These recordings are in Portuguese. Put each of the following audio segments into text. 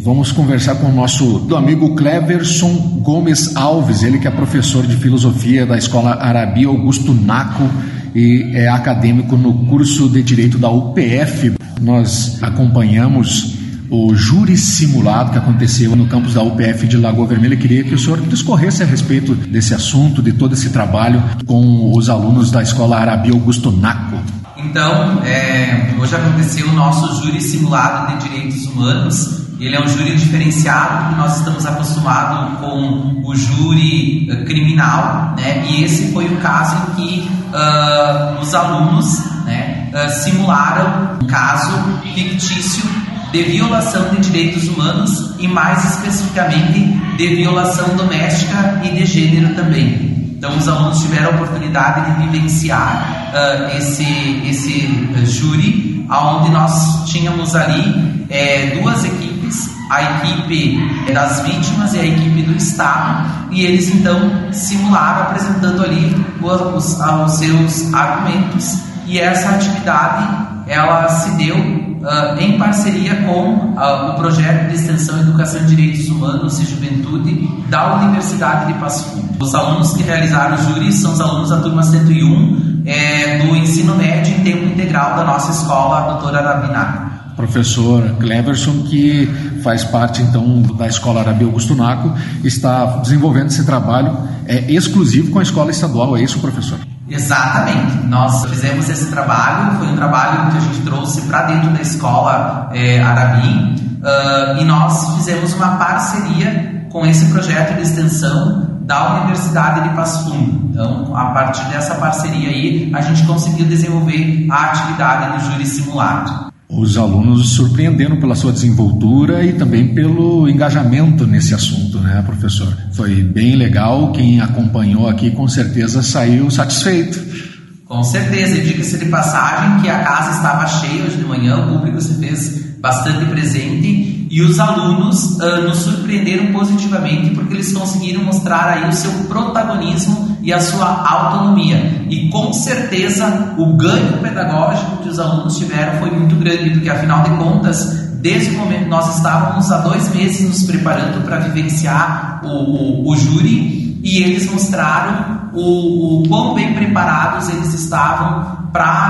Vamos conversar com o nosso amigo Cleverson Gomes Alves, ele que é professor de filosofia da Escola Arabi Augusto Naco e é acadêmico no curso de Direito da UPF. Nós acompanhamos o júri simulado que aconteceu no campus da UPF de Lagoa Vermelha. Queria que o senhor discorresse a respeito desse assunto, de todo esse trabalho com os alunos da Escola Arabi Augusto Naco. Então, hoje aconteceu o nosso júri simulado de direitos humanos. Ele é um júri diferenciado, porque nós estamos acostumados com o júri criminal, né? E esse foi o caso em que os alunos, né, simularam um caso fictício de violação de direitos humanos e, mais especificamente, de violação doméstica e de gênero também. Então, os alunos tiveram a oportunidade de vivenciar esse júri, onde nós tínhamos ali duas equipes, a equipe das vítimas e a equipe do Estado, e eles então simularam apresentando ali os seus argumentos, e essa atividade ela se deu em parceria com o projeto de extensão Educação e Direitos Humanos e Juventude da Universidade de Passo Fundo. Os alunos que realizaram o júri são os alunos da turma 101 do ensino médio em tempo integral da nossa escola, doutora Arabi Naco. Professor Cleverson, que faz parte então da Escola Arabi Augusto Naco, está desenvolvendo esse trabalho exclusivo com a escola estadual, é isso, professor? Exatamente, nós fizemos esse trabalho, foi um trabalho que a gente trouxe para dentro da escola Arabi, e nós fizemos uma parceria com esse projeto de extensão da Universidade de Passo Fundo. Então, a partir dessa parceria aí, a gente conseguiu desenvolver a atividade do júri simulado. Os alunos surpreenderam pela sua desenvoltura e também pelo engajamento nesse assunto, né, professor? Foi bem legal, quem acompanhou aqui com certeza saiu satisfeito. Com certeza, e diga-se de passagem que a casa estava cheia hoje de manhã, o público se fez bastante presente e os alunos nos surpreenderam positivamente porque eles conseguiram mostrar aí o seu protagonismo e a sua autonomia. E com certeza o ganho pedagógico que os alunos tiveram foi muito grande, porque afinal de contas, desde o momento nós estávamos há 2 meses nos preparando para vivenciar o júri, e eles mostraram o quão bem preparados eles estavam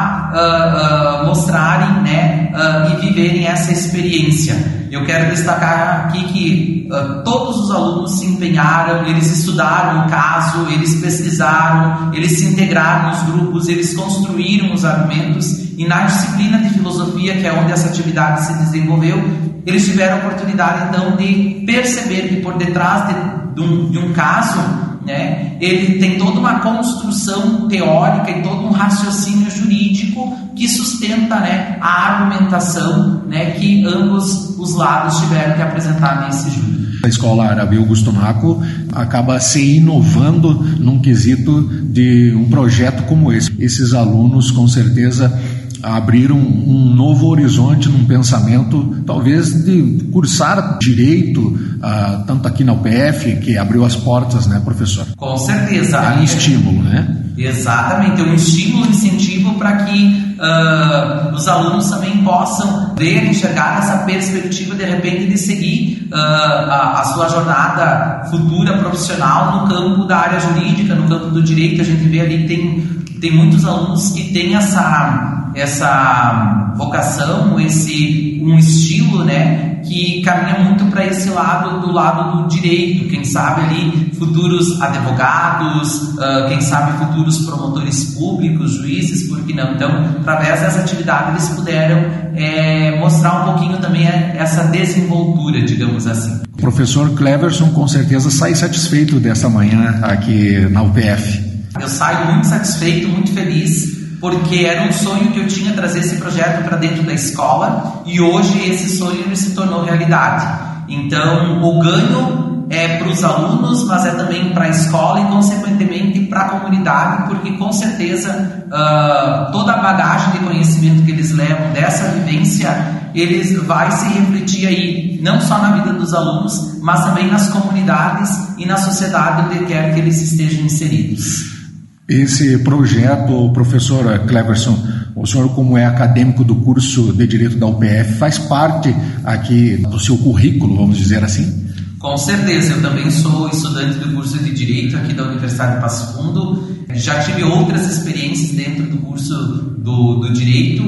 para mostrarem, né, e viverem essa experiência. Eu quero destacar aqui que todos os alunos se empenharam, eles estudaram o caso, eles pesquisaram, eles se integraram nos grupos, eles construíram os argumentos, e na disciplina de filosofia, que é onde essa atividade se desenvolveu, eles tiveram a oportunidade então de perceber que por detrás de um caso, né, ele tem toda uma construção teórica e todo um raciocínio jurídico que sustenta, né, a argumentação, né, que ambos os lados tiveram que apresentar nesse júri. A Escola Arabi Augusto Naco acaba se inovando num quesito de um projeto como esse. Esses alunos, com certeza, abriram um novo horizonte num pensamento, talvez de cursar direito, tanto aqui na UPF, que abriu as portas, né, professor? Com certeza. É um estímulo, né? Exatamente, é um estímulo, um incentivo para que os alunos também possam ver, enxergar essa perspectiva, de repente, de seguir a sua jornada futura profissional no campo da área jurídica, no campo do direito. A gente vê ali que tem muitos alunos que têm essa vocação, um estilo, né, que caminha muito para esse lado, do lado do direito. Quem sabe ali futuros advogados, quem sabe futuros promotores públicos, juízes, por que não? Então, através dessa atividade, eles puderam mostrar um pouquinho também essa desenvoltura, digamos assim. O professor Cleverson com certeza sai satisfeito dessa manhã aqui na UPF. Eu saio muito satisfeito, muito feliz, porque era um sonho que eu tinha, trazer esse projeto para dentro da escola, e hoje esse sonho se tornou realidade. Então, o ganho é para os alunos, mas é também para a escola e, consequentemente, para a comunidade, porque, com certeza, toda a bagagem de conhecimento que eles levam dessa vivência, eles vai se refletir aí, não só na vida dos alunos, mas também nas comunidades e na sociedade onde quer que eles estejam inseridos. Esse projeto, professor Cleverson, o senhor, como é acadêmico do curso de Direito da UPF, faz parte aqui do seu currículo, vamos dizer assim? Com certeza, eu também sou estudante do curso de Direito aqui da Universidade de Passo Fundo. Já tive outras experiências dentro do curso do Direito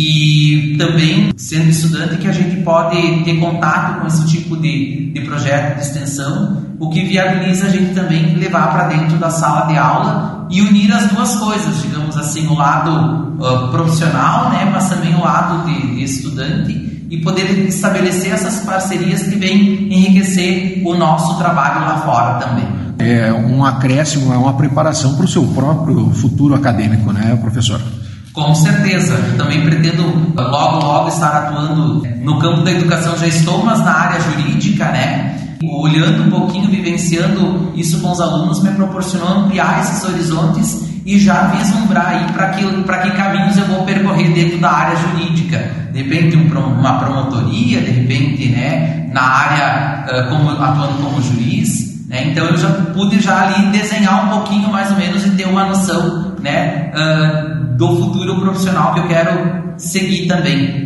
e também, sendo estudante, que a gente pode ter contato com esse tipo de projeto de extensão, o que viabiliza a gente também levar para dentro da sala de aula e unir as duas coisas, digamos assim, o lado profissional, né, mas também o lado de estudante, e poder estabelecer essas parcerias que vêm enriquecer o nosso trabalho lá fora também. É um acréscimo, é uma preparação para o seu próprio futuro acadêmico, né, professor? Com certeza, eu também pretendo logo estar atuando no campo da educação, já estou, mas na área jurídica, né? Olhando um pouquinho, vivenciando isso com os alunos, me proporcionou ampliar esses horizontes e já vislumbrar aí para que caminhos eu vou percorrer dentro da área jurídica. De repente uma promotoria, de repente, né, na área atuando como juiz, né? Então eu já pude ali desenhar um pouquinho mais ou menos e ter uma noção, né, do futuro profissional que eu quero seguir também.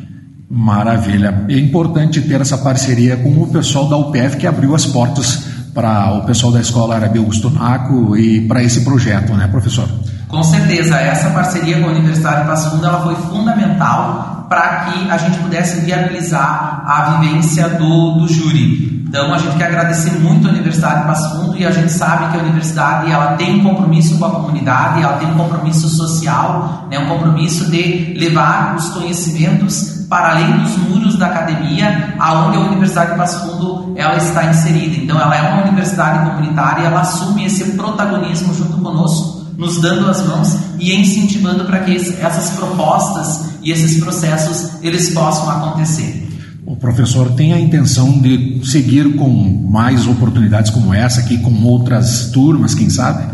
Maravilha. É importante ter essa parceria com o pessoal da UPF, que abriu as portas para o pessoal da Escola Arabia Augusto Naco e para esse projeto, né, professor? Com certeza, essa parceria com a Universidade de Passo Fundo ela foi fundamental para que a gente pudesse viabilizar a vivência do júri. Então a gente quer agradecer muito a Universidade de Passo Fundo e a gente sabe que a universidade ela tem um compromisso com a comunidade, ela tem um compromisso social, né, um compromisso de levar os conhecimentos para além dos muros da academia, aonde a Universidade de Passo Fundo ela está inserida. Então ela é uma universidade comunitária, ela assume esse protagonismo junto conosco, nos dando as mãos e incentivando para que essas propostas e esses processos eles possam acontecer. O professor tem a intenção de seguir com mais oportunidades como essa aqui, com outras turmas, quem sabe?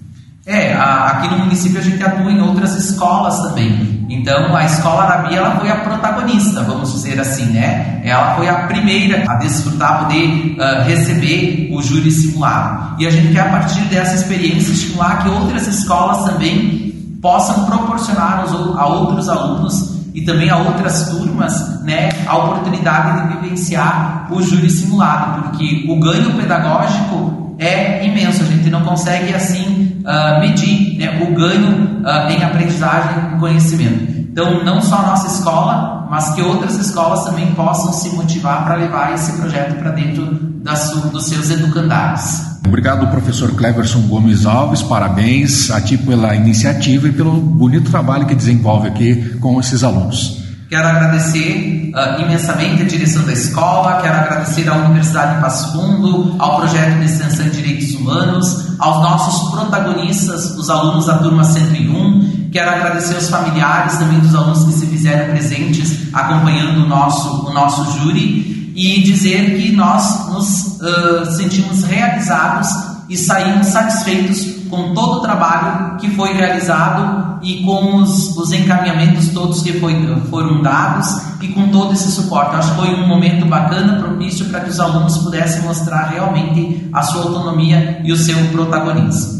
Aqui no município a gente atua em outras escolas também. Então a Escola Arabia ela foi a protagonista, vamos dizer assim, né? Ela foi a primeira a desfrutar, poder receber o júri simulado. E a gente quer, a partir dessa experiência, estimular que outras escolas também possam proporcionar a outros alunos e também a outras turmas, né, a oportunidade de vivenciar o júri simulado, porque o ganho pedagógico é imenso, a gente não consegue assim medir, né, o ganho em aprendizagem e conhecimento. Então não só a nossa escola, mas que outras escolas também possam se motivar para levar esse projeto para dentro dos seus educandários. Obrigado, professor Cleverson Gomes Alves, parabéns a ti pela iniciativa e pelo bonito trabalho que desenvolve aqui com esses alunos. Quero agradecer imensamente a direção da escola, quero agradecer à Universidade de Passo Fundo, ao projeto de extensão de direitos humanos, aos nossos protagonistas, os alunos da turma 101, quero agradecer aos familiares também dos alunos que se fizeram presentes acompanhando o nosso júri e dizer que nós nos sentimos realizados e saímos satisfeitos com todo o trabalho que foi realizado e com os encaminhamentos todos que foram dados e com todo esse suporte. Acho que foi um momento bacana, propício para que os alunos pudessem mostrar realmente a sua autonomia e o seu protagonismo.